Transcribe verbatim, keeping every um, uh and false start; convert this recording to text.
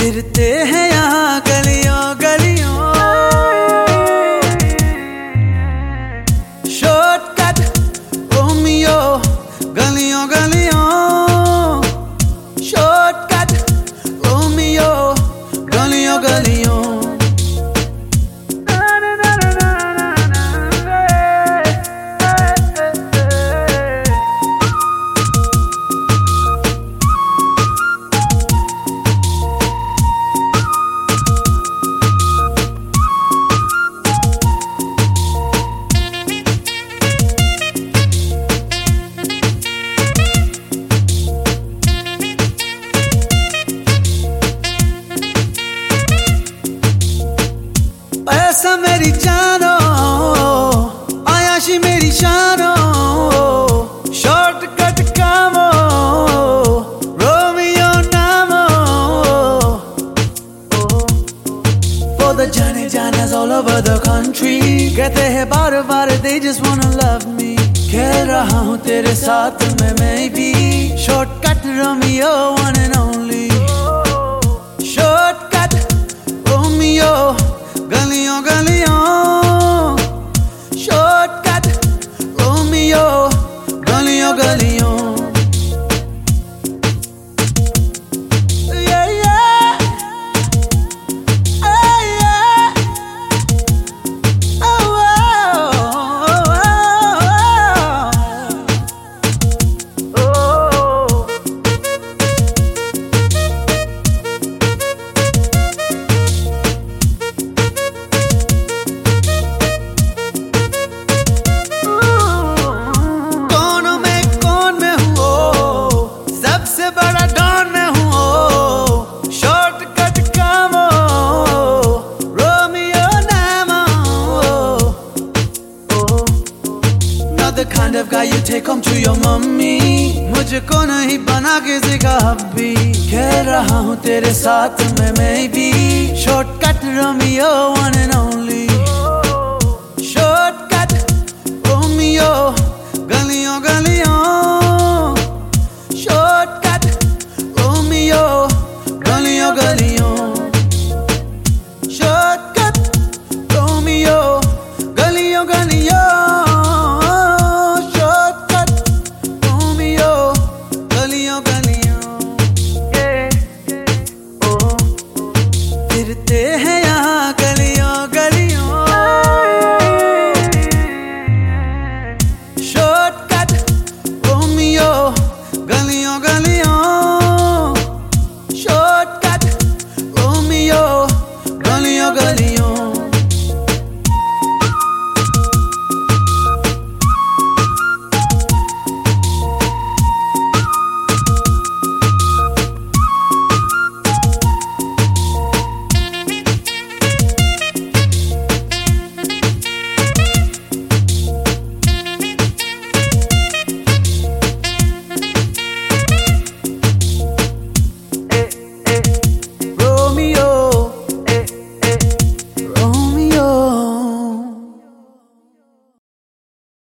फिरते हैं यहाँ गलियों गलियों, शॉर्टकट रोमियो गलियों गलियों, शॉर्टकट रोमियो गलियों गलियों। पैसा मेरी जानो, आयाशी मेरी शानो, शॉर्टकट कामो, रोमियो नामो। For the जाने जाnas all over the country, कहते हैं बार बार they just wanna love me। खेल रहा हूँ तेरे साथ में मैं भी, shortcut Romeo one and only, shortcut Romeo गलियों गलियों, शॉर्टकट रोमियो गलियों गलियों। Yeah, yeah. Oh, yeah. Oh, oh, oh, oh, oh. बड़ा डॉन में हूँ, शॉर्टकट कामो, रोमियो नामो। Not the kind of guy you take home to your mummy, मुझको नहीं बना किसी का हब्बी। खेल रहा हूँ तेरे साथ में मैं भी, shortcut Romeo one and only, shortcut Romeo गलियों गलियों।